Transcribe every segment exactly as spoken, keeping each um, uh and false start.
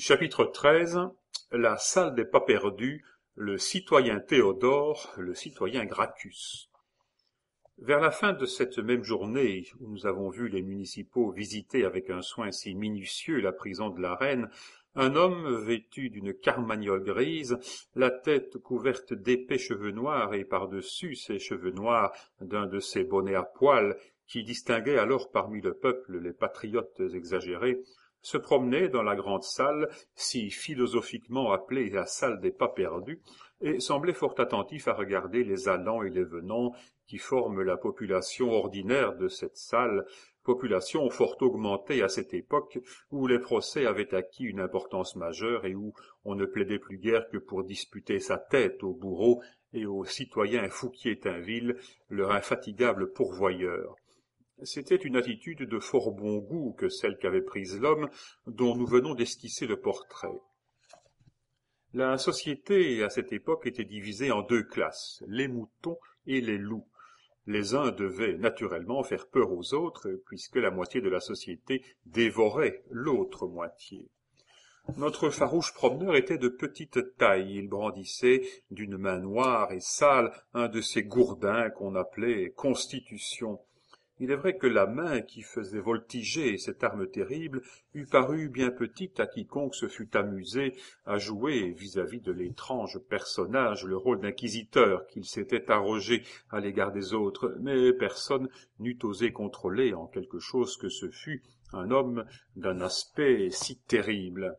Chapitre treize. La salle des pas perdus, le citoyen Théodore, le citoyen Gracchus. Vers la fin de cette même journée où nous avons vu les municipaux visiter avec un soin si minutieux la prison de la Reine, un homme vêtu d'une carmagnole grise, la tête couverte d'épais cheveux noirs et par-dessus ces cheveux noirs d'un de ces bonnets à poils qui distinguaient alors parmi le peuple les patriotes exagérés, se promenait dans la grande salle, si philosophiquement appelée la salle des pas perdus, et semblait fort attentif à regarder les allants et les venants qui forment la population ordinaire de cette salle, population fort augmentée à cette époque où les procès avaient acquis une importance majeure et où on ne plaidait plus guère que pour disputer sa tête au bourreau et au citoyen Fouquier-Tinville, leur infatigable pourvoyeur. C'était une attitude de fort bon goût que celle qu'avait prise l'homme dont nous venons d'esquisser le portrait. La société, à cette époque, était divisée en deux classes, les moutons et les loups. Les uns devaient naturellement faire peur aux autres, puisque la moitié de la société dévorait l'autre moitié. Notre farouche promeneur était de petite taille, il brandissait d'une main noire et sale un de ces gourdins qu'on appelait « Constitution ». Il est vrai que la main qui faisait voltiger cette arme terrible eût paru bien petite à quiconque se fût amusé à jouer vis-à-vis de l'étrange personnage le rôle d'inquisiteur qu'il s'était arrogé à l'égard des autres, mais personne n'eût osé contrôler en quelque chose que ce fût un homme d'un aspect si terrible.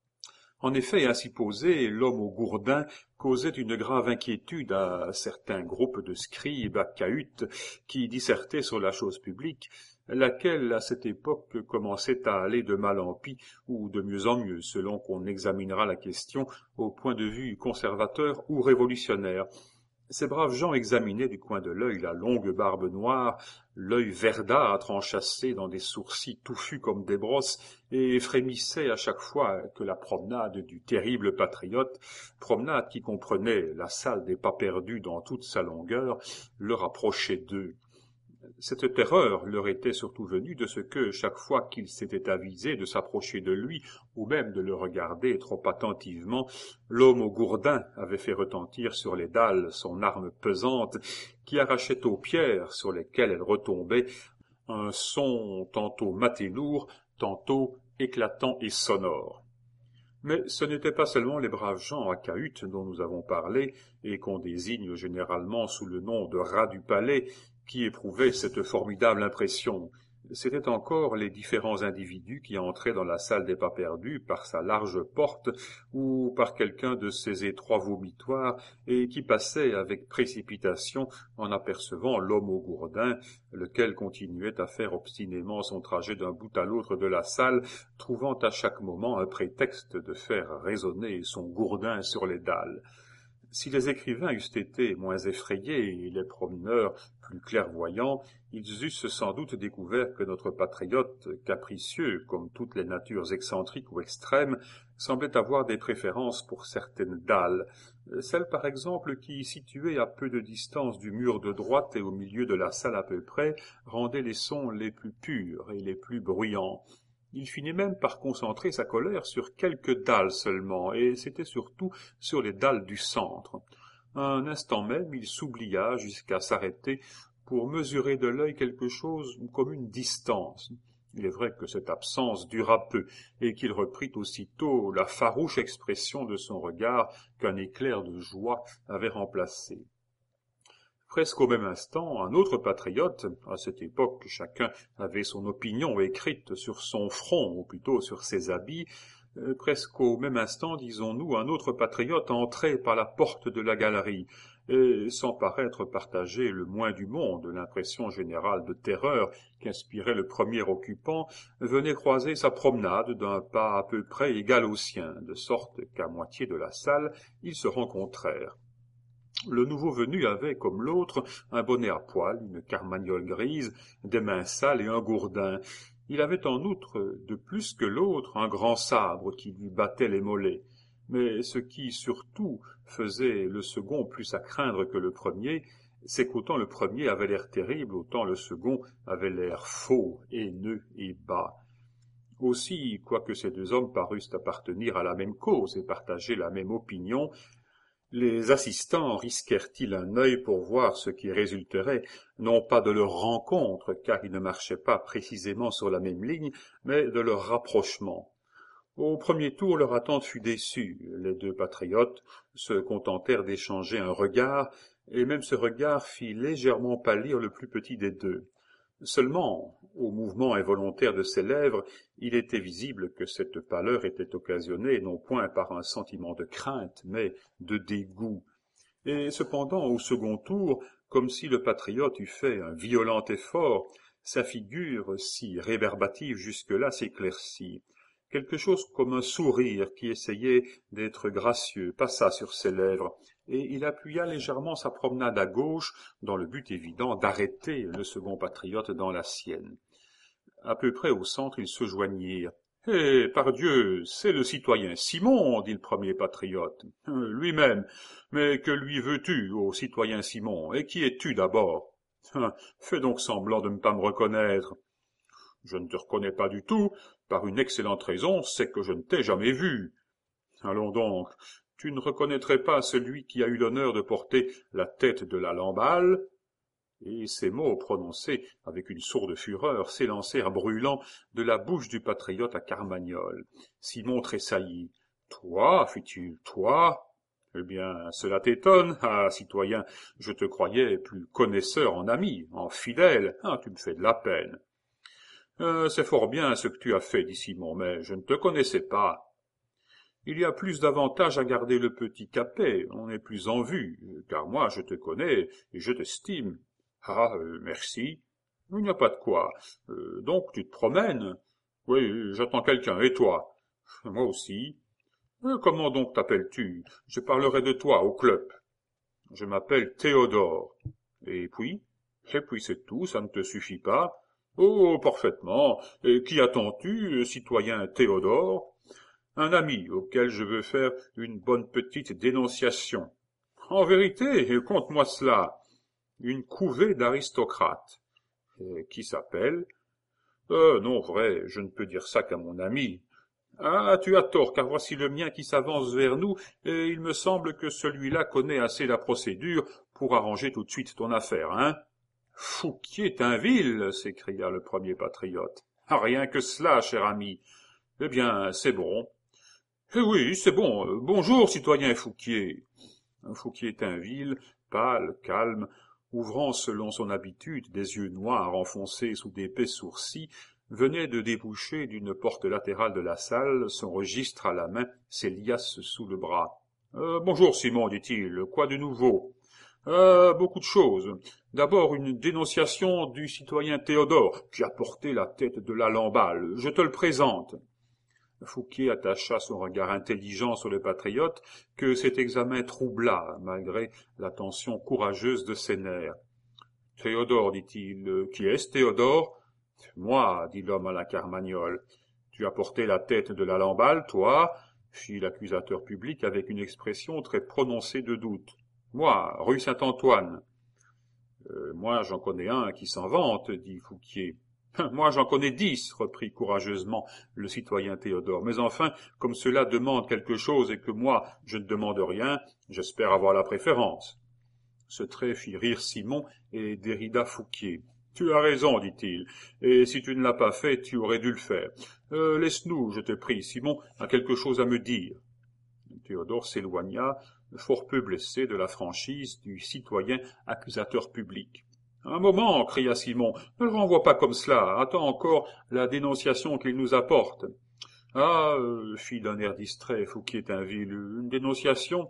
En effet, ainsi posé, l'homme au gourdin causait une grave inquiétude à certains groupes de scribes à cahutes qui dissertaient sur la chose publique, laquelle, à cette époque, commençait à aller de mal en pis ou de mieux en mieux, selon qu'on examinera la question au point de vue conservateur ou révolutionnaire. Ces braves gens examinaient du coin de l'œil la longue barbe noire, l'œil verdâtre enchâssé dans des sourcils touffus comme des brosses, et frémissaient à chaque fois que la promenade du terrible patriote, promenade qui comprenait la salle des pas perdus dans toute sa longueur, leur approchait d'eux. Cette terreur leur était surtout venue de ce que, chaque fois qu'ils s'étaient avisés de s'approcher de lui, ou même de le regarder trop attentivement, l'homme au gourdin avait fait retentir sur les dalles son arme pesante, qui arrachait aux pierres sur lesquelles elle retombait un son tantôt mat et lourd, tantôt éclatant et sonore. Mais ce n'étaient pas seulement les braves gens à cahutes dont nous avons parlé, et qu'on désigne généralement sous le nom de rats du palais, qui éprouvaient cette formidable impression. C'étaient encore les différents individus qui entraient dans la salle des pas perdus par sa large porte ou par quelqu'un de ses étroits vomitoires et qui passaient avec précipitation en apercevant l'homme au gourdin, lequel continuait à faire obstinément son trajet d'un bout à l'autre de la salle, trouvant à chaque moment un prétexte de faire résonner son gourdin sur les dalles. Si les écrivains eussent été moins effrayés et les promeneurs plus clairvoyants, ils eussent sans doute découvert que notre patriote, capricieux comme toutes les natures excentriques ou extrêmes, semblait avoir des préférences pour certaines dalles, celle par exemple qui, située à peu de distance du mur de droite et au milieu de la salle à peu près, rendait les sons les plus purs et les plus bruyants. Il finit même par concentrer sa colère sur quelques dalles seulement, et c'était surtout sur les dalles du centre. Un instant même, il s'oublia jusqu'à s'arrêter pour mesurer de l'œil quelque chose comme une distance. Il est vrai que cette absence dura peu, et qu'il reprit aussitôt la farouche expression de son regard qu'un éclair de joie avait remplacée. Presque au même instant, un autre patriote, à cette époque chacun avait son opinion écrite sur son front, ou plutôt sur ses habits, euh, presque au même instant, disons-nous, un autre patriote entrait par la porte de la galerie, et sans paraître partager le moins du monde l'impression générale de terreur qu'inspirait le premier occupant, venait croiser sa promenade d'un pas à peu près égal au sien, de sorte qu'à moitié de la salle, ils se rencontrèrent. Le nouveau venu avait, comme l'autre, un bonnet à poils, une carmagnole grise, des mains sales et un gourdin. Il avait en outre, de plus que l'autre, un grand sabre qui lui battait les mollets. Mais ce qui, surtout, faisait le second plus à craindre que le premier, c'est qu'autant le premier avait l'air terrible, autant le second avait l'air faux, haineux et bas. Aussi, quoique ces deux hommes parussent appartenir à la même cause et partager la même opinion, les assistants risquèrent-ils un œil pour voir ce qui résulterait, non pas de leur rencontre, car ils ne marchaient pas précisément sur la même ligne, mais de leur rapprochement. Au premier tour, leur attente fut déçue. Les deux patriotes se contentèrent d'échanger un regard, et même ce regard fit légèrement pâlir le plus petit des deux. Seulement, au mouvement involontaire de ses lèvres, il était visible que cette pâleur était occasionnée non point par un sentiment de crainte, mais de dégoût. Et cependant, au second tour, comme si le patriote eût fait un violent effort, sa figure, si rébarbative jusque-là, s'éclaircit. Quelque chose comme un sourire qui essayait d'être gracieux passa sur ses lèvres, et il appuya légèrement sa promenade à gauche, dans le but évident d'arrêter le second patriote dans la sienne. À peu près au centre, ils se joignirent. « Eh, pardieu, c'est le citoyen Simon, dit le premier patriote. Euh, lui-même. Mais que lui veux-tu, ô citoyen Simon, et qui es-tu d'abord? Fais donc semblant de ne pas me reconnaître. Je ne te reconnais pas du tout, par une excellente raison, c'est que je ne t'ai jamais vu. Allons donc, tu ne reconnaîtrais pas celui qui a eu l'honneur de porter la tête de la Lamballe? » Et ces mots, prononcés avec une sourde fureur, s'élancèrent brûlants de la bouche du patriote à Carmagnole. Simon tressaillit. « Toi, fit-il, toi? Eh bien, cela t'étonne, ah, citoyen, je te croyais plus connaisseur en ami, en fidèle, ah, tu me fais de la peine. Euh, c'est fort bien ce que tu as fait, dit Simon, mais je ne te connaissais pas. Il y a plus d'avantage à garder le petit capet, on est plus en vue, car moi je te connais et je t'estime. Ah, euh, merci. Il n'y a pas de quoi. Euh, donc tu te promènes? Oui, j'attends quelqu'un, et toi? Moi aussi. Euh, comment donc t'appelles-tu? Je parlerai de toi au club. Je m'appelle Théodore. Et puis? Et puis c'est tout, ça ne te suffit pas? Oh, parfaitement. Et qui attends-tu, citoyen Théodore? Un ami auquel je veux faire une bonne petite dénonciation. En vérité, conte-moi cela. Une couvée d'aristocrates. Qui s'appelle? Euh, non, vrai, je ne peux dire ça qu'à mon ami. Ah, tu as tort, car voici le mien qui s'avance vers nous, et il me semble que celui-là connaît assez la procédure pour arranger tout de suite ton affaire, hein? Fouquier-Tinville, s'écria le premier patriote. Ah, rien que cela, cher ami. Eh bien, c'est bon. Eh oui, c'est bon. Bonjour, citoyen Fouquier. Fouquier-Tinville, pâle, calme, ouvrant selon son habitude des yeux noirs enfoncés sous d'épais sourcils, venait de déboucher d'une porte latérale de la salle, son registre à la main, ses liasses sous le bras. Euh, « Bonjour, Simon, dit-il. Quoi de nouveau ?»« Euh, beaucoup de choses. D'abord, une dénonciation du citoyen Théodore, qui a porté la tête de la Lamballe. Je te le présente. » Fouquier attacha son regard intelligent sur le patriote, que cet examen troubla, malgré l'attention courageuse de ses nerfs. « Théodore, dit-il. Qui est-ce, Théodore? »« Moi, dit l'homme à la Carmagnole. »« Tu as porté la tête de la Lamballe, toi ?» fit l'accusateur public avec une expression très prononcée de doute. « Moi, rue Saint-Antoine. Euh, »« Moi, j'en connais un qui s'en vante, dit Fouquier. »« Moi, j'en connais dix, reprit courageusement le citoyen Théodore. Mais enfin, comme cela demande quelque chose et que moi, je ne demande rien, j'espère avoir la préférence. » Ce trait fit rire Simon et dérida Fouquier. « Tu as raison, dit-il, et si tu ne l'as pas fait, tu aurais dû le faire. Euh, laisse-nous, je te prie, Simon a quelque chose à me dire. » Théodore s'éloigna, fort peu blessé de la franchise du citoyen accusateur public. « Un moment, cria Simon, ne le renvoie pas comme cela, attends encore la dénonciation qu'il nous apporte. »« Ah, euh, fit d'un air distrait Fouquier-Tinville, une dénonciation ? » ?»«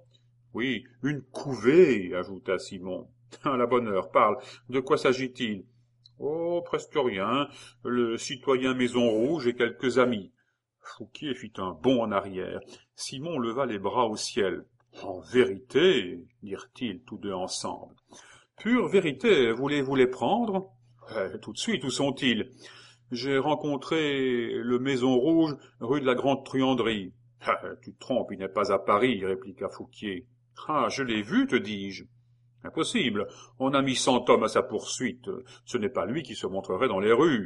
Oui, une couvée, ajouta Simon. »« À la bonne heure, parle, de quoi s'agit-il ?»« Oh, presque rien, le citoyen Maison Rouge et quelques amis. » Fouquier fit un bond en arrière. Simon leva les bras au ciel. « En vérité, dirent-ils tous deux ensemble. »« Pure vérité, voulez-vous les prendre ?»« eh, Tout de suite, où sont-ils ?»« J'ai rencontré le Maison Rouge, rue de la Grande Truanderie. »« Ah, tu te trompes, il n'est pas à Paris, répliqua Fouquier. »« Ah, je l'ai vu, te dis-je. »« Impossible, on a mis cent hommes à sa poursuite. Ce n'est pas lui qui se montrerait dans les rues. »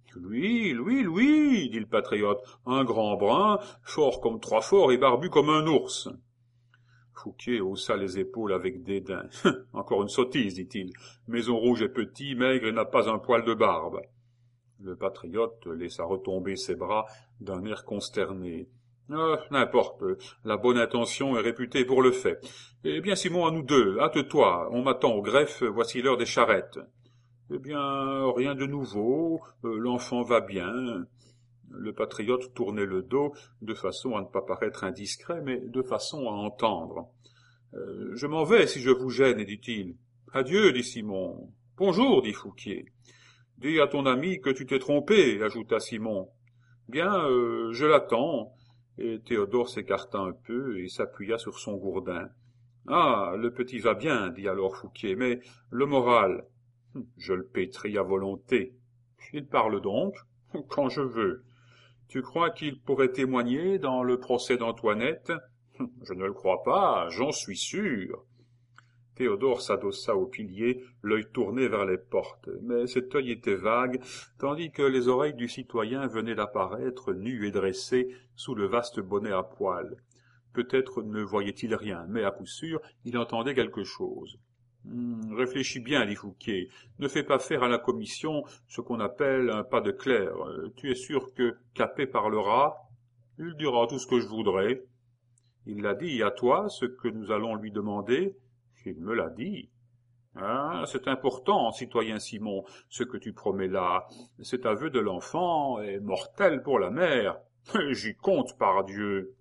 Lui, lui, lui, dit le patriote, un grand brun, fort comme trois forts et barbu comme un ours. Fouquier haussa les épaules avec dédain. « Encore une sottise, dit-il. Maison Rouge est petit, maigre et n'a pas un poil de barbe. » Le patriote laissa retomber ses bras d'un air consterné. Ah, n'importe, la bonne intention est réputée pour le fait. Eh bien, Simon, à nous deux, hâte-toi, on m'attend au greffe, voici l'heure des charrettes. Eh bien, rien de nouveau, euh, l'enfant va bien. Le patriote tournait le dos, de façon à ne pas paraître indiscret, mais de façon à entendre. Euh, « Je m'en vais, si je vous gêne, dit-il. »« Adieu, dit Simon. »« Bonjour, dit Fouquier. »« Dis à ton ami que tu t'es trompé, ajouta Simon. »« Bien, euh, je l'attends. » Et Théodore s'écarta un peu et s'appuya sur son gourdin. « Ah, le petit va bien, dit alors Fouquier, mais le moral, je le pétris à volonté. Il parle donc, quand je veux. Tu crois qu'il pourrait témoigner dans le procès d'Antoinette? Je ne le crois pas, j'en suis sûr. Théodore s'adossa au pilier, l'œil tourné vers les portes, mais cet œil était vague, tandis que les oreilles du citoyen venaient d'apparaître, nues et dressées, sous le vaste bonnet à poil. Peut-être ne voyait-il rien, mais à coup sûr, il entendait quelque chose. Hum, « Réfléchis bien, dit Fouquier. Ne fais pas faire à la commission ce qu'on appelle un pas de clerc. Tu es sûr que Capet parlera? Il dira tout ce que je voudrais. Il l'a dit à toi, ce que nous allons lui demander? Il me l'a dit. Ah, c'est important, citoyen Simon, ce que tu promets là. Cet aveu de l'enfant est mortel pour la mère. J'y compte, par Dieu.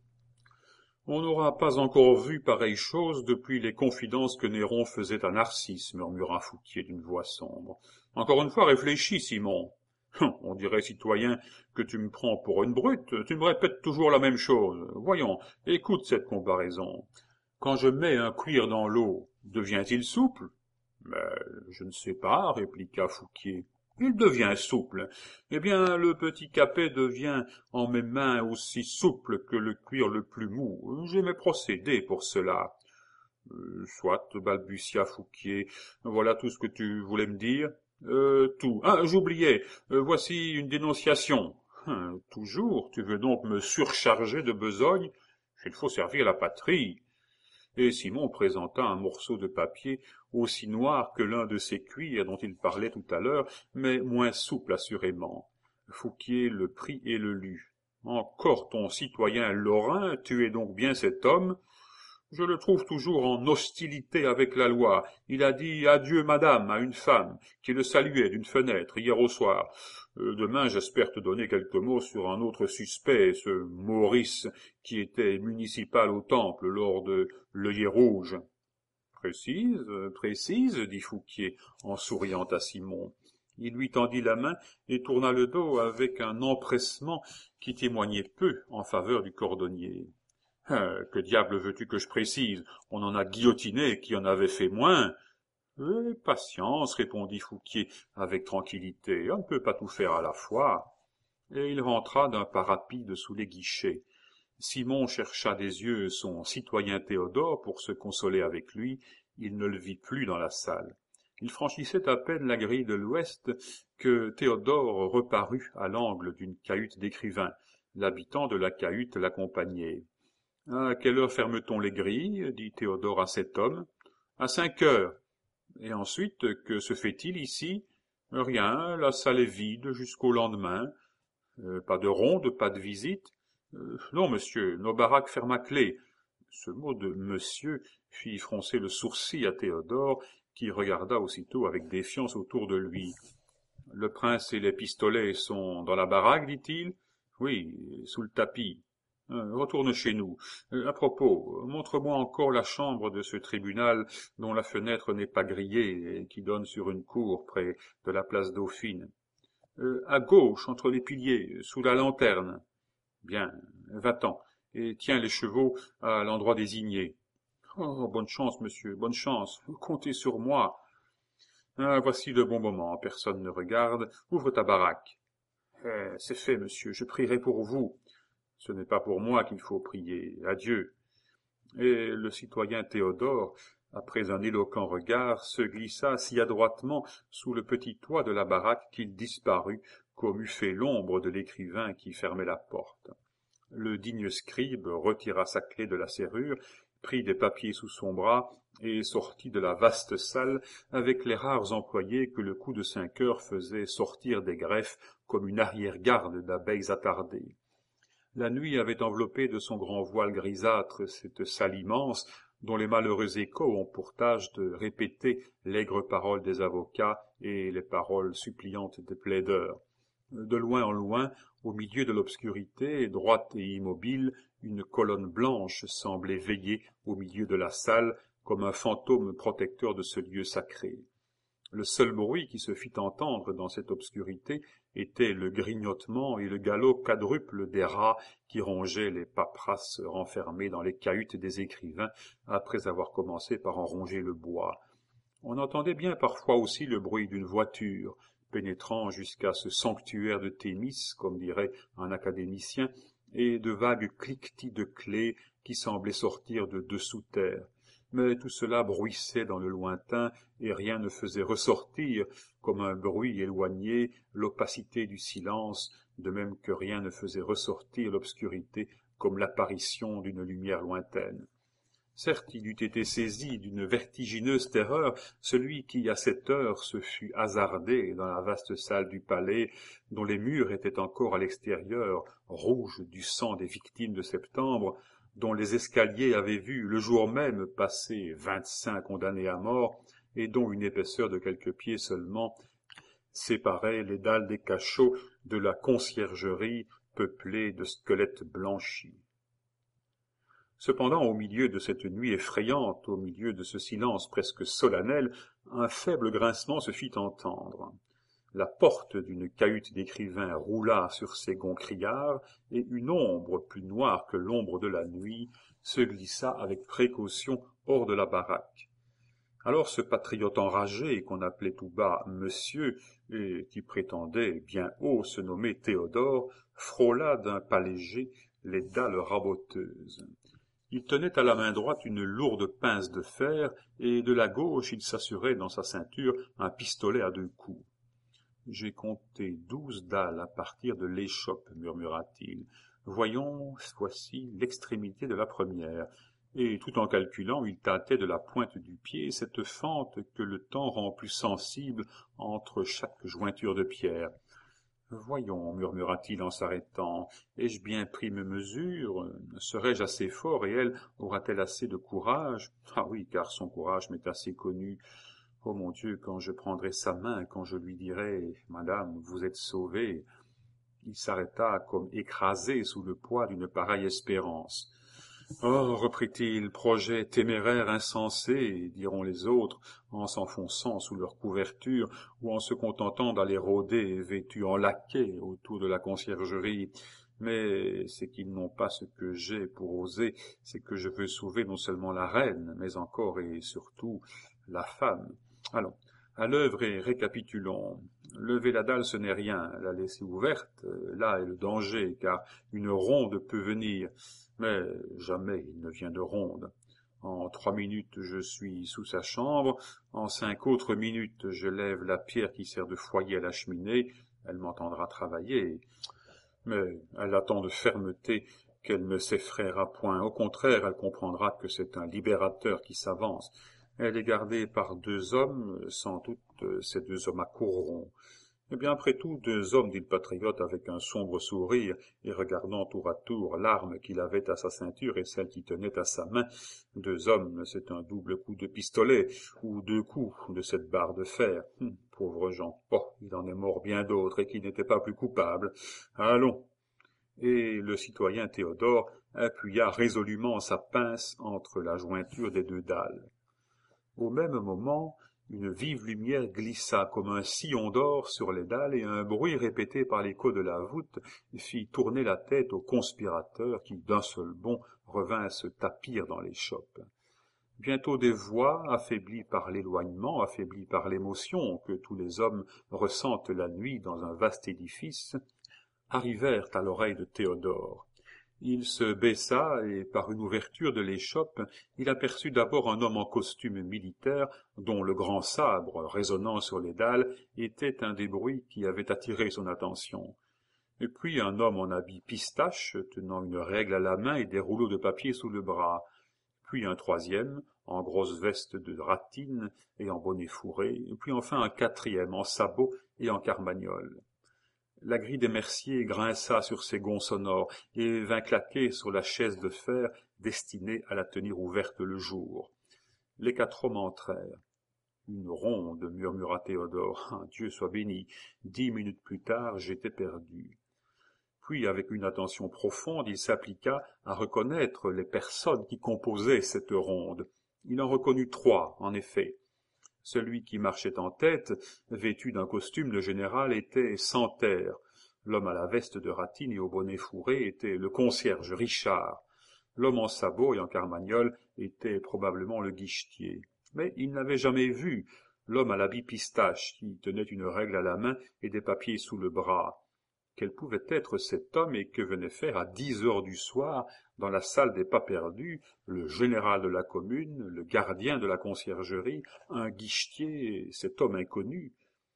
On n'aura pas encore vu pareille chose depuis les confidences que Néron faisait à Narcisse, murmura Fouquier d'une voix sombre. Encore une fois, réfléchis, Simon. On dirait, citoyen, que tu me prends pour une brute. Tu me répètes toujours la même chose. Voyons, écoute cette comparaison. Quand je mets un cuir dans l'eau, devient-il souple? Mais je ne sais pas, répliqua Fouquier. Il devient souple. Eh bien, le petit Capet devient en mes mains aussi souple que le cuir le plus mou. J'ai mes procédés pour cela. Euh, soit, balbutia Fouquier. Voilà tout ce que tu voulais me dire? Euh, tout. Ah, j'oubliais. Euh, voici une dénonciation. Hum, toujours, tu veux donc me surcharger de besogne? Il faut servir la patrie. Et Simon présenta un morceau de papier aussi noir que l'un de ces cuirs dont il parlait tout à l'heure, mais moins souple assurément. Fouquier le prit et le lut. « Encore ton citoyen Lorrain, tu es donc bien cet homme? Je le trouve toujours en hostilité avec la loi. Il a dit « Adieu, madame » à une femme, qui le saluait d'une fenêtre hier au soir. Euh, demain, j'espère te donner quelques mots sur un autre suspect, ce Maurice, qui était municipal au Temple lors de l'œillet rouge. « Précise, précise, dit Fouquier, en souriant à Simon. Il lui tendit la main et tourna le dos avec un empressement qui témoignait peu en faveur du cordonnier. Euh, « Que diable veux-tu que je précise? On en a guillotiné qui en avait fait moins. » Eh, patience, répondit Fouquier avec tranquillité, on ne peut pas tout faire à la fois. Et il rentra d'un pas rapide sous les guichets. Simon chercha des yeux son citoyen Théodore pour se consoler avec lui, il ne le vit plus dans la salle. Il franchissait à peine la grille de l'ouest que Théodore reparut à l'angle d'une cahute d'écrivain. L'habitant de la cahute l'accompagnait. « À quelle heure ferme-t-on les grilles ?» dit Théodore à cet homme. « À cinq heures. » Et ensuite, que se fait-il ici? Rien, la salle est vide jusqu'au lendemain. Euh, pas de ronde, pas de visite. Euh, non, monsieur, nos baraques ferment à clé. Ce mot de monsieur fit froncer le sourcil à Théodore, qui regarda aussitôt avec défiance autour de lui. Le prince et les pistolets sont dans la baraque, dit-il. Oui, sous le tapis. Euh, retourne chez nous. Euh, à propos, montre-moi encore la chambre de ce tribunal dont la fenêtre n'est pas grillée et qui donne sur une cour près de la place Dauphine. Euh, à gauche, entre les piliers, sous la lanterne. Bien, va-t'en, et tiens les chevaux à l'endroit désigné. Oh, bonne chance, monsieur, bonne chance, comptez sur moi. Ah, voici le bon moment, personne ne regarde, ouvre ta baraque. Eh, c'est fait, monsieur, je prierai pour vous. Ce n'est pas pour moi qu'il faut prier, adieu. Et le citoyen Théodore, après un éloquent regard, se glissa si adroitement sous le petit toit de la baraque qu'il disparut, comme eût fait l'ombre de l'écrivain qui fermait la porte. Le digne scribe retira sa clé de la serrure, prit des papiers sous son bras et sortit de la vaste salle avec les rares employés que le coup de cinq heures faisait sortir des greffes comme une arrière-garde d'abeilles attardées. La nuit avait enveloppé de son grand voile grisâtre cette salle immense dont les malheureux échos ont pour tâche de répéter l'aigre parole des avocats et les paroles suppliantes des plaideurs. De loin en loin, au milieu de l'obscurité, droite et immobile, une colonne blanche semblait veiller au milieu de la salle comme un fantôme protecteur de ce lieu sacré. Le seul bruit qui se fit entendre dans cette obscurité était le grignotement et le galop quadruple des rats qui rongeaient les paperasses renfermées dans les cahutes des écrivains après avoir commencé par en ronger le bois. On entendait bien parfois aussi le bruit d'une voiture, pénétrant jusqu'à ce sanctuaire de Thémis, comme dirait un académicien, et de vagues cliquetis de clés qui semblaient sortir de dessous terre. Mais tout cela bruissait dans le lointain, et rien ne faisait ressortir, comme un bruit éloigné, l'opacité du silence, de même que rien ne faisait ressortir l'obscurité comme l'apparition d'une lumière lointaine. Certes, il eût été saisi d'une vertigineuse terreur celui qui, à cette heure, se fût hasardé dans la vaste salle du palais, dont les murs étaient encore à l'extérieur, rouges du sang des victimes de septembre, dont les escaliers avaient vu le jour même passer vingt-cinq condamnés à mort, et dont une épaisseur de quelques pieds seulement séparait les dalles des cachots de la conciergerie peuplée de squelettes blanchis. Cependant, au milieu de cette nuit effrayante, au milieu de ce silence presque solennel, un faible grincement se fit entendre. La porte d'une cahute d'écrivain roula sur ses gonds criards, et une ombre plus noire que l'ombre de la nuit se glissa avec précaution hors de la baraque. Alors ce patriote enragé, qu'on appelait tout bas Monsieur, et qui prétendait bien haut se nommer Théodore, frôla d'un pas léger les dalles raboteuses. Il tenait à la main droite une lourde pince de fer, et de la gauche il s'assurait dans sa ceinture un pistolet à deux coups. « J'ai compté douze dalles à partir de l'échoppe, murmura-t-il. Voyons, voici l'extrémité de la première. » Et tout en calculant, il tâtait de la pointe du pied cette fente que le temps rend plus sensible entre chaque jointure de pierre. « Voyons, murmura-t-il en s'arrêtant, ai-je bien pris mes mesures? Serais-je assez fort et elle aura-t-elle assez de courage? Ah oui, car son courage m'est assez connu. Oh mon Dieu, quand je prendrai sa main, quand je lui dirai « Madame, vous êtes sauvée !» Il s'arrêta comme écrasé sous le poids d'une pareille espérance. « Oh, reprit-il, projet téméraire, insensé, diront les autres, en s'enfonçant sous leur couverture ou en se contentant d'aller rôder vêtus en laquais autour de la conciergerie. Mais c'est qu'ils n'ont pas ce que j'ai pour oser, c'est que je veux sauver non seulement la reine, mais encore et surtout la femme. Allons, à l'œuvre et récapitulons. Lever la dalle, ce n'est rien, la laisser ouverte, là est le danger, car une ronde peut venir. Mais jamais il ne vient de ronde. En trois minutes, je suis sous sa chambre. En cinq autres minutes, je lève la pierre qui sert de foyer à la cheminée. Elle m'entendra travailler. Mais elle a tant de fermeté qu'elle ne s'effraiera point. Au contraire, elle comprendra que c'est un libérateur qui s'avance. Elle est gardée par deux hommes. Sans doute, ces deux hommes accourront. Eh bien, après tout, deux hommes, dit le patriote avec un sombre sourire, et regardant tour à tour l'arme qu'il avait à sa ceinture et celle qui tenait à sa main. Deux hommes, c'est un double coup de pistolet, ou deux coups de cette barre de fer. Hum, pauvre Jean, oh, il en est mort bien d'autres, et qui n'étaient pas plus coupables. Allons. Et le citoyen Théodore appuya résolument sa pince entre la jointure des deux dalles. Au même moment, une vive lumière glissa comme un sillon d'or sur les dalles et un bruit répété par l'écho de la voûte fit tourner la tête aux conspirateurs qui, d'un seul bond, revinrent se tapir dans l'échoppe. Bientôt des voix, affaiblies par l'éloignement, affaiblies par l'émotion que tous les hommes ressentent la nuit dans un vaste édifice, arrivèrent à l'oreille de Théodore. Il se baissa, et par une ouverture de l'échoppe, il aperçut d'abord un homme en costume militaire, dont le grand sabre, résonnant sur les dalles, était un des bruits qui avait attiré son attention. Et puis un homme en habit pistache, tenant une règle à la main et des rouleaux de papier sous le bras. Puis un troisième, en grosse veste de ratine et en bonnet fourré, puis enfin un quatrième, en sabot et en carmagnole. La grille des merciers grinça sur ses gonds sonores et vint claquer sur la chaise de fer destinée à la tenir ouverte le jour. Les quatre hommes entrèrent. Une ronde, murmura Théodore. Ah, Dieu soit béni. Dix minutes plus tard, j'étais perdu. Puis, avec une attention profonde, il s'appliqua à reconnaître les personnes qui composaient cette ronde. Il en reconnut trois, en effet. Celui qui marchait en tête, vêtu d'un costume de général, était Santerre. L'homme à la veste de ratine et au bonnet fourré était le concierge Richard. L'homme en sabot et en carmagnole était probablement le guichetier. Mais il n'avait jamais vu l'homme à l'habit pistache, qui tenait une règle à la main et des papiers sous le bras. Quel pouvait être cet homme et que venait faire à dix heures du soir, dans la salle des pas perdus, le général de la commune, le gardien de la conciergerie, un guichetier, cet homme inconnu?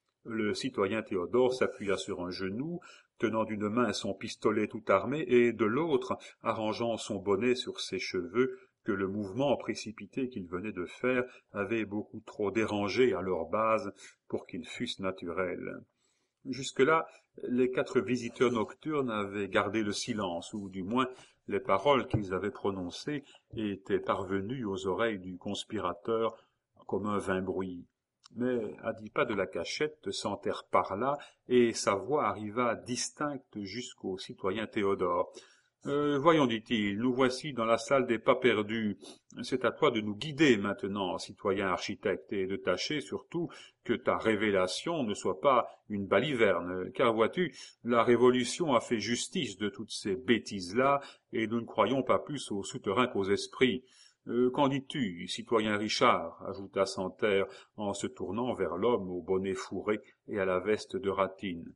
Le citoyen Théodore s'appuya sur un genou, tenant d'une main son pistolet tout armé, et de l'autre, arrangeant son bonnet sur ses cheveux, que le mouvement précipité qu'il venait de faire avait beaucoup trop dérangé à leur base pour qu'ils fussent naturels. Jusque-là, les quatre visiteurs nocturnes avaient gardé le silence, ou du moins les paroles qu'ils avaient prononcées étaient parvenues aux oreilles du conspirateur comme un vain bruit. Mais à dix pas de la cachette, Santerre parla, et sa voix arriva distincte jusqu'au citoyen Théodore. Euh, voyons, dit-il, nous voici dans la salle des pas perdus. C'est à toi de nous guider maintenant, citoyen architecte, et de tâcher surtout que ta révélation ne soit pas une baliverne, car vois-tu, la Révolution a fait justice de toutes ces bêtises-là, et nous ne croyons pas plus aux souterrains qu'aux esprits. Euh, qu'en dis-tu, citoyen Richard, ajouta Santerre en se tournant vers l'homme au bonnet fourré et à la veste de ratine.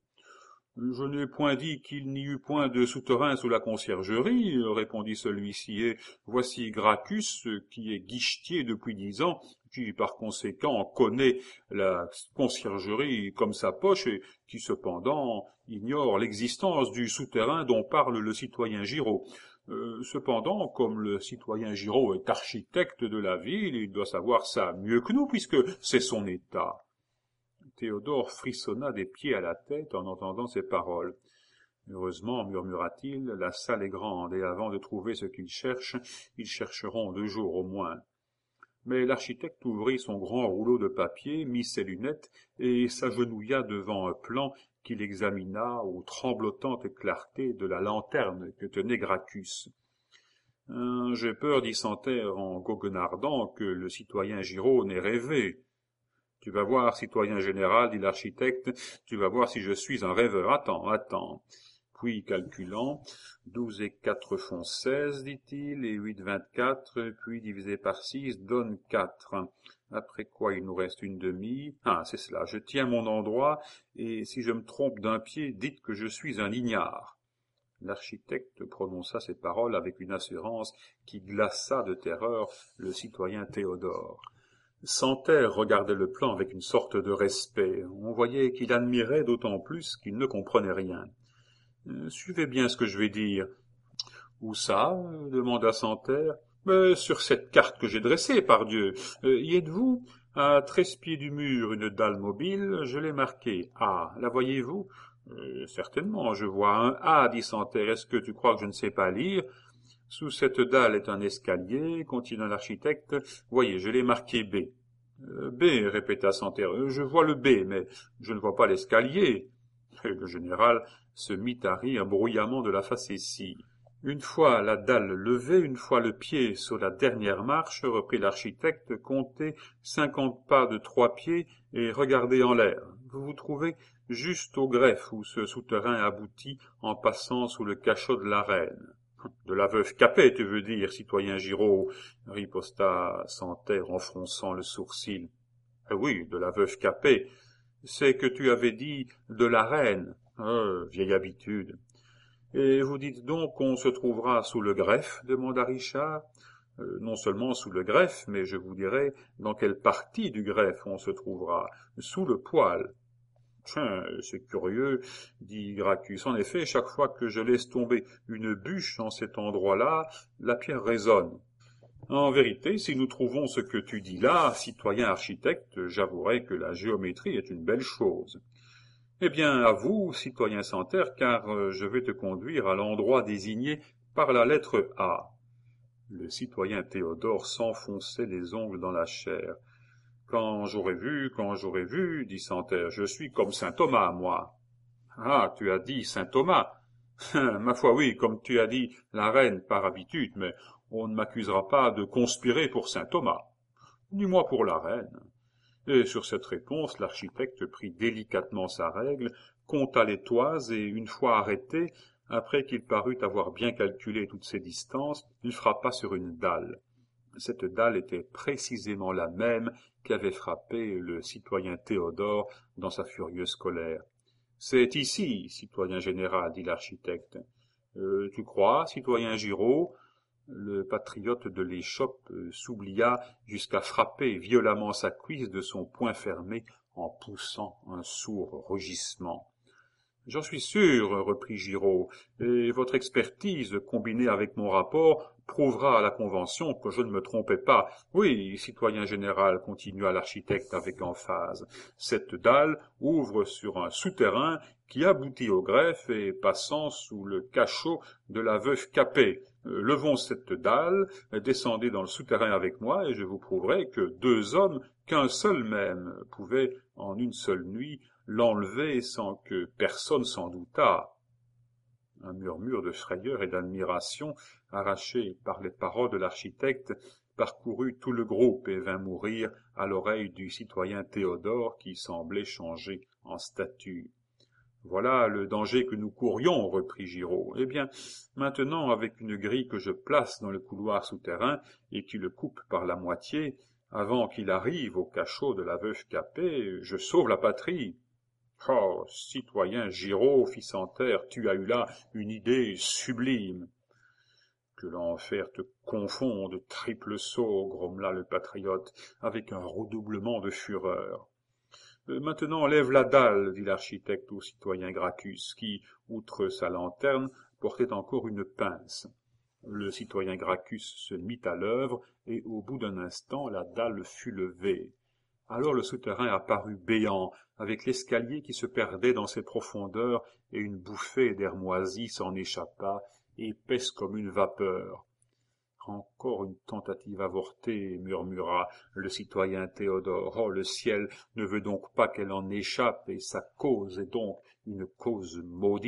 Je n'ai point dit qu'il n'y eût point de souterrain sous la conciergerie, répondit celui-ci, et voici Gracchus, qui est guichetier depuis dix ans, qui par conséquent connaît la conciergerie comme sa poche, et qui cependant ignore l'existence du souterrain dont parle le citoyen Giraud. Euh, cependant, comme le citoyen Giraud est architecte de la ville, il doit savoir ça mieux que nous, puisque c'est son état. Théodore frissonna des pieds à la tête en entendant ces paroles. Heureusement, murmura-t-il, la salle est grande, et avant de trouver ce qu'ils cherchent, ils chercheront deux jours au moins. Mais l'architecte ouvrit son grand rouleau de papier, mit ses lunettes, et s'agenouilla devant un plan qu'il examina aux tremblotantes clartés de la lanterne que tenait Gracchus. Euh, j'ai peur, dit Santerre en goguenardant, que le citoyen Giraud n'ait rêvé. Tu vas voir, citoyen général, dit l'architecte, tu vas voir si je suis un rêveur. Attends, attends. Puis, calculant, douze et quatre font seize, dit-il, et huit vingt-quatre, puis divisé par six donne quatre. Après quoi il nous reste une demi. Ah, c'est cela, je tiens mon endroit, et si je me trompe d'un pied, dites que je suis un ignare. L'architecte prononça ces paroles avec une assurance qui glaça de terreur le citoyen Théodore. Santerre regardait le plan avec une sorte de respect. On voyait qu'il admirait d'autant plus qu'il ne comprenait rien. Euh, « Suivez bien ce que je vais dire. »« Où ça ?» demanda Santerre. « Sur cette carte que j'ai dressée, pardieu. Euh, y êtes-vous ? À treize pieds du mur, une dalle mobile, je l'ai marquée. A. La voyez-vous ? euh, ?»« Certainement, je vois un A, dit Santerre. Est-ce que tu crois que je ne sais pas lire ? » Sous cette dalle est un escalier, continua l'architecte. Voyez, je l'ai marqué B. Euh, B, répéta Santerre. Je vois le B, mais je ne vois pas l'escalier. Et le général se mit à rire bruyamment de la facétie. Une fois la dalle levée, une fois le pied sur la dernière marche, reprit l'architecte, comptez cinquante pas de trois pieds et regardez en l'air. Vous vous trouvez juste au greffe où ce souterrain aboutit en passant sous le cachot de la reine. De la veuve Capet, tu veux dire, citoyen Giraud, riposta Santerre en fronçant le sourcil. Eh oui, de la veuve Capet. C'est que tu avais dit de la reine. Oh, vieille habitude. « Et vous dites donc qu'on se trouvera sous le greffe ?» demanda Richard. Euh, « Non seulement sous le greffe, mais je vous dirai dans quelle partie du greffe on se trouvera. Sous le poil. » « Tiens, c'est curieux, » dit Gracchus. « En effet, chaque fois que je laisse tomber une bûche en cet endroit-là, la pierre résonne. En vérité, si nous trouvons ce que tu dis là, citoyen architecte, j'avouerai que la géométrie est une belle chose. » « Eh bien, à vous, citoyen Santerre, car euh, je vais te conduire à l'endroit désigné par la lettre A. » Le citoyen Théodore s'enfonçait les ongles dans la chair. « Quand j'aurais vu, quand j'aurais vu, dit Santerre, je suis comme saint Thomas, moi. »« Ah, tu as dit saint Thomas. Ma foi, oui, comme tu as dit la reine par habitude, mais on ne m'accusera pas de conspirer pour saint Thomas, ni moi pour la reine. » Et sur cette réponse, l'architecte prit délicatement sa règle, compta les toises et, une fois arrêté, après qu'il parut avoir bien calculé toutes ses distances, il frappa sur une dalle. Cette dalle était précisément la même qu'avait frappé le citoyen Théodore dans sa furieuse colère. « C'est ici, citoyen général, dit l'architecte. Euh, tu crois, citoyen Giraud ?» Le patriote de l'échoppe euh, s'oublia jusqu'à frapper violemment sa cuisse de son poing fermé en poussant un sourd rugissement. « J'en suis sûr, reprit Giraud, et votre expertise, combinée avec mon rapport, prouvera à la Convention que je ne me trompais pas. Oui, citoyen général, continua l'architecte avec emphase, cette dalle ouvre sur un souterrain qui aboutit au greffe et passant sous le cachot de la veuve Capet. Levons cette dalle, descendez dans le souterrain avec moi, et je vous prouverai que deux hommes, qu'un seul même, pouvaient, en une seule nuit, l'enlever sans que personne s'en doutât. » Un murmure de frayeur et d'admiration, arraché par les paroles de l'architecte, parcourut tout le groupe et vint mourir à l'oreille du citoyen Théodore qui semblait changer en statue. « Voilà le danger que nous courions, reprit Giraud. Eh bien, maintenant, avec une grille que je place dans le couloir souterrain et qui le coupe par la moitié, avant qu'il arrive au cachot de la veuve Capet, je sauve la patrie. » « Oh, citoyen Giraud, fit Santerre, tu as eu là une idée sublime. »« Que l'enfer te confonde, triple sot, grommela le patriote, avec un redoublement de fureur. Euh, « Maintenant, lève la dalle, dit l'architecte au citoyen Gracchus, qui, outre sa lanterne, portait encore une pince. Le citoyen Gracchus se mit à l'œuvre, et au bout d'un instant, la dalle fut levée. Alors le souterrain apparut béant, avec l'escalier qui se perdait dans ses profondeurs, et une bouffée d'air moisi s'en échappa, épaisse comme une vapeur. « Encore une tentative avortée, » murmura le citoyen Théodore. « Oh, le ciel ne veut donc pas qu'elle en échappe, et sa cause est donc une cause maudite. »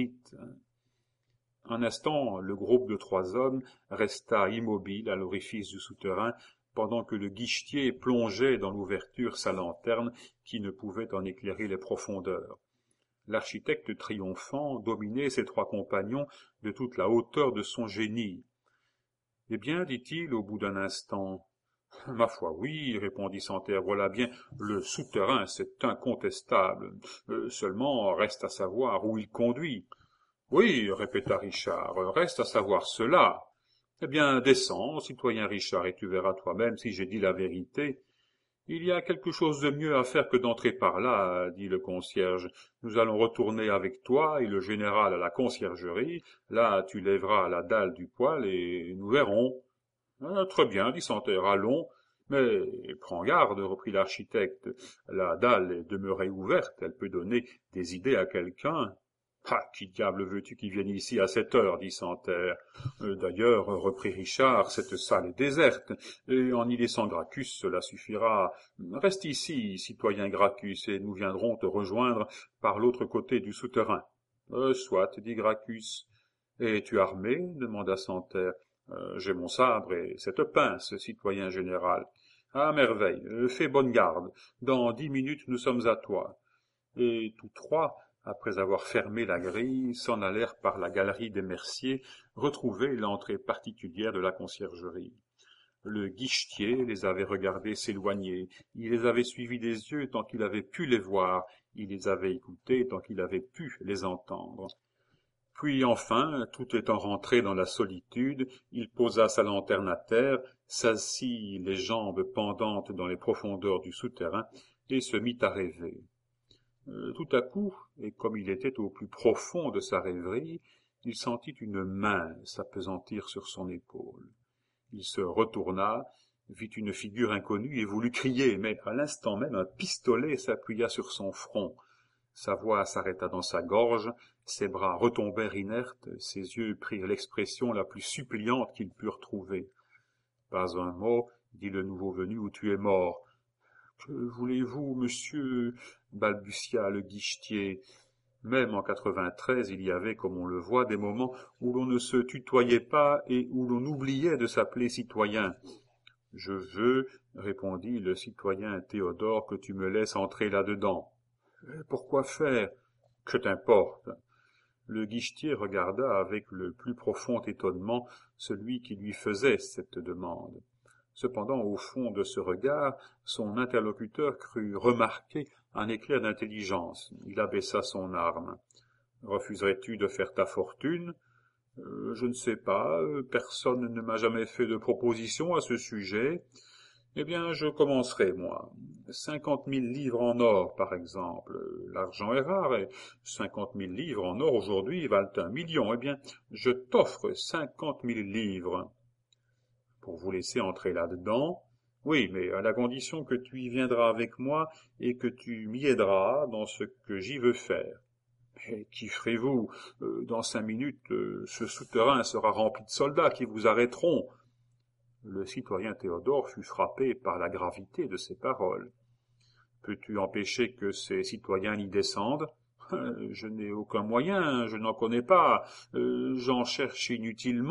Un instant, le groupe de trois hommes resta immobile à l'orifice du souterrain, pendant que le guichetier plongeait dans l'ouverture sa lanterne qui ne pouvait en éclairer les profondeurs. L'architecte triomphant dominait ses trois compagnons de toute la hauteur de son génie. « Eh bien, dit-il au bout d'un instant. « Ma foi, oui, répondit Santerre, voilà bien le souterrain, c'est incontestable. Euh, seulement, reste à savoir où il conduit. »« Oui, répéta Richard, reste à savoir cela. » « Eh bien, descends, citoyen Richard, et tu verras toi-même si j'ai dit la vérité. »« Il y a quelque chose de mieux à faire que d'entrer par là, dit le concierge. Nous allons retourner avec toi et le général à la conciergerie. Là, tu lèveras la dalle du poêle et nous verrons. »« Ah, très bien, dit Santerre, allons. »« Mais prends garde, reprit l'architecte. La dalle est demeurée ouverte, elle peut donner des idées à quelqu'un. » « Ah, qui diable veux-tu qui vienne ici à cette heure, dit Santerre. Euh, D'ailleurs, reprit Richard, cette salle est déserte, et en y laissant Gracchus, cela suffira. Reste ici, citoyen Gracchus, et nous viendrons te rejoindre par l'autre côté du souterrain. Euh, »« Soit, dit Gracchus. »« Es-tu armé ?» demanda Santerre. Euh, « J'ai mon sabre et cette pince, citoyen général. »« À merveille, fais bonne garde. Dans dix minutes, nous sommes à toi. » Et tous trois, après avoir fermé la grille, s'en allèrent par la galerie des Merciers, retrouver l'entrée particulière de la conciergerie. Le guichetier les avait regardés s'éloigner, il les avait suivis des yeux tant qu'il avait pu les voir, il les avait écoutés tant qu'il avait pu les entendre. Puis enfin, tout étant rentré dans la solitude, il posa sa lanterne à terre, s'assit les jambes pendantes dans les profondeurs du souterrain, et se mit à rêver. Euh, tout à coup, et comme il était au plus profond de sa rêverie, il sentit une main s'appesantir sur son épaule. Il se retourna, vit une figure inconnue et voulut crier, mais à l'instant même un pistolet s'appuya sur son front. Sa voix s'arrêta dans sa gorge, ses bras retombèrent inertes, ses yeux prirent l'expression la plus suppliante qu'ils purent trouver. « Pas un mot, dit le nouveau venu, ou tu es mort. »« Que voulez-vous, monsieur ?» balbutia le guichetier. Même en quatre-vingt-treize, il y avait, comme on le voit, des moments où l'on ne se tutoyait pas et où l'on oubliait de s'appeler citoyen. « Je veux, répondit le citoyen Théodore, que tu me laisses entrer là-dedans. »« Pourquoi faire ? » ?»« Que t'importe ?» Le guichetier regarda avec le plus profond étonnement celui qui lui faisait cette demande. Cependant, au fond de ce regard, son interlocuteur crut remarquer un éclair d'intelligence. Il abaissa son arme. « Refuserais-tu de faire ta fortune ? euh, Je ne sais pas, personne ne m'a jamais fait de proposition à ce sujet. Eh bien, je commencerai, moi. Cinquante mille livres en or, par exemple. L'argent est rare, et cinquante mille livres en or aujourd'hui valent un million. Eh bien, je t'offre cinquante mille livres. Pour vous laisser entrer là-dedans, oui, mais à la condition que tu y viendras avec moi et que tu m'y aideras dans ce que j'y veux faire. Et qu'y ferez-vous ? euh, Dans cinq minutes, euh, ce souterrain sera rempli de soldats qui vous arrêteront. Le citoyen Théodore fut frappé par la gravité de ces paroles. « Peux-tu empêcher que ces citoyens y descendent ? Je n'ai aucun moyen, je n'en connais pas, euh, j'en cherche inutilement. »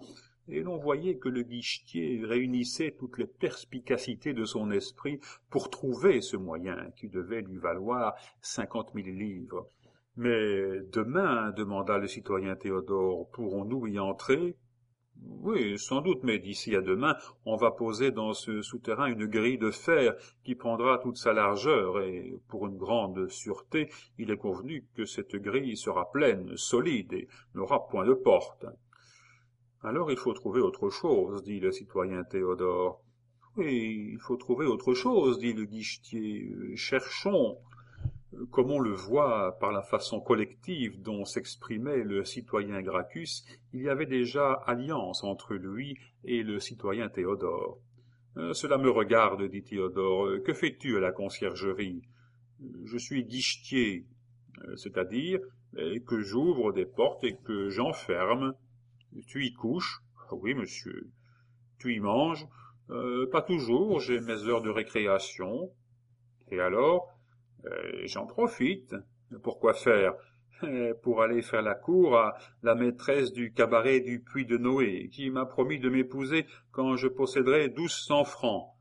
Et l'on voyait que le guichetier réunissait toutes les perspicacités de son esprit pour trouver ce moyen qui devait lui valoir cinquante mille livres. « Mais demain, demanda le citoyen Théodore, pourrons-nous y entrer ? » « Oui, sans doute, mais d'ici à demain, on va poser dans ce souterrain une grille de fer qui prendra toute sa largeur, et pour une grande sûreté, il est convenu que cette grille sera pleine, solide, et n'aura point de porte. »« Alors il faut trouver autre chose, dit le citoyen Théodore. »« Oui, il faut trouver autre chose, dit le guichetier. « Cherchons. » Comme on le voit par la façon collective dont s'exprimait le citoyen Gracchus, il y avait déjà alliance entre lui et le citoyen Théodore. Euh, « Cela me regarde, dit Théodore. Que fais-tu à la conciergerie ? »« Je suis guichetier, euh, c'est-à-dire euh, que j'ouvre des portes et que j'enferme. »« Tu y couches ? » ?»« Oui, monsieur. »« Tu y manges ? » ?»« Euh, pas toujours, j'ai mes heures de récréation. »« Et alors ? » Euh, j'en profite. Pourquoi faire ? euh, Pour aller faire la cour à la maîtresse du cabaret du Puy de Noé, qui m'a promis de m'épouser quand je posséderai douze cents francs.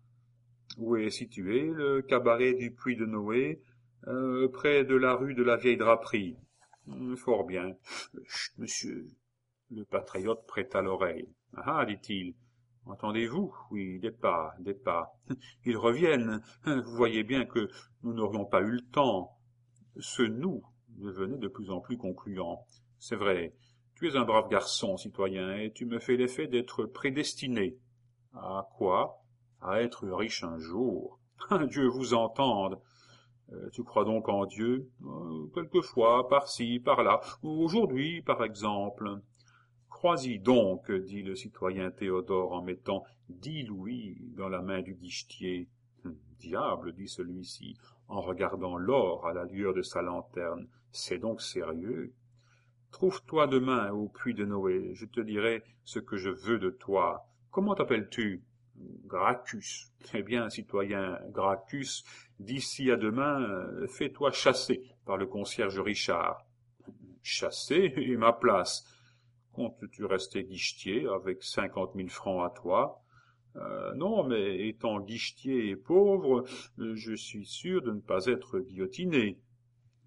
Où est situé le cabaret du Puy de Noé ? euh, Près de la rue de la Vieille Draperie. Hum, fort bien. Chut, monsieur. Le patriote prêta l'oreille. Ah, dit-il. Entendez-vous ? Oui, des pas, des pas. Ils reviennent. Vous voyez bien que nous n'aurions pas eu le temps. Ce « nous » devenait de plus en plus concluant. C'est vrai, tu es un brave garçon, citoyen, et tu me fais l'effet d'être prédestiné. À quoi ? À être riche un jour. Dieu vous entende. Euh, tu crois donc en Dieu ? euh, Quelquefois, par-ci, par-là. Aujourd'hui, par exemple. Crois-y donc, dit le citoyen Théodore en mettant dix louis dans la main du guichetier. Diable, dit celui-ci, en regardant l'or à la lueur de sa lanterne, c'est donc sérieux. Trouve-toi demain au Puy de Noé, je te dirai ce que je veux de toi. Comment t'appelles-tu ? Gracchus. Eh bien, citoyen Gracchus, d'ici à demain, fais-toi chasser par le concierge Richard. Chasser et ma place. Comptes-tu rester guichetier avec cinquante mille francs à toi ? Euh, non, mais étant guichetier et pauvre, euh, je suis sûr de ne pas être guillotiné. Sûr ?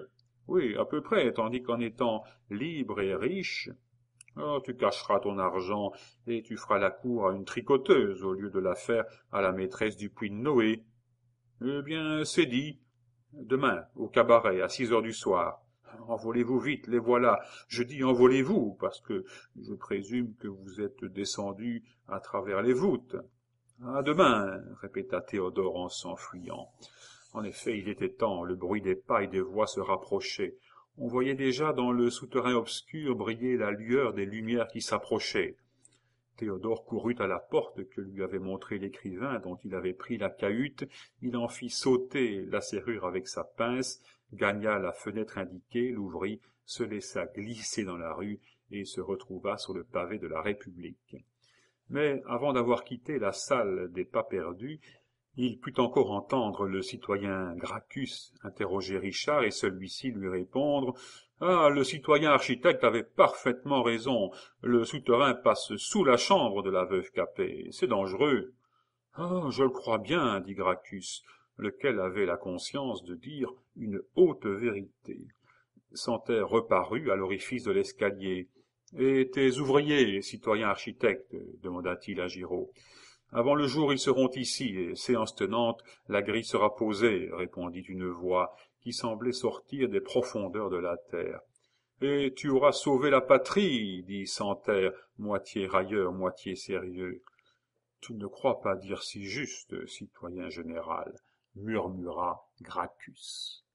Oui, à peu près, tandis qu'en étant libre et riche, oh, tu cacheras ton argent et tu feras la cour à une tricoteuse au lieu de la faire à la maîtresse du Puy de Noé. Eh bien, c'est dit. Demain, au cabaret, à six heures du soir. Envolez-vous vite, les voilà. Je dis envolez-vous, parce que je présume que vous êtes descendu à travers les voûtes. À demain, répéta Théodore en s'enfuyant. En effet, il était temps, le bruit des pas et des voix se rapprochait. On voyait déjà dans le souterrain obscur briller la lueur des lumières qui s'approchaient. Théodore courut à la porte que lui avait montrée l'écrivain dont il avait pris la cahute, il en fit sauter la serrure avec sa pince, gagna la fenêtre indiquée, l'ouvrit, se laissa glisser dans la rue et se retrouva sur le pavé de la République. Mais avant d'avoir quitté la salle des pas perdus, il put encore entendre le citoyen Gracchus interroger Richard et celui-ci lui répondre « Ah, le citoyen architecte avait parfaitement raison. Le souterrain passe sous la chambre de la veuve Capet. C'est dangereux. »« Ah, je le crois bien, » dit Gracchus, lequel avait la conscience de dire une haute vérité. Santerre reparut à l'orifice de l'escalier. « Et tes ouvriers, citoyen architecte ?» demanda-t-il à Giraud. « Avant le jour, ils seront ici, et séance tenante, la grille sera posée, » répondit une voix qui semblait sortir des profondeurs de la terre. « Et tu auras sauvé la patrie, » dit Santerre, moitié railleur, moitié sérieux. « Tu ne crois pas dire si juste, citoyen général, » murmura Gracchus.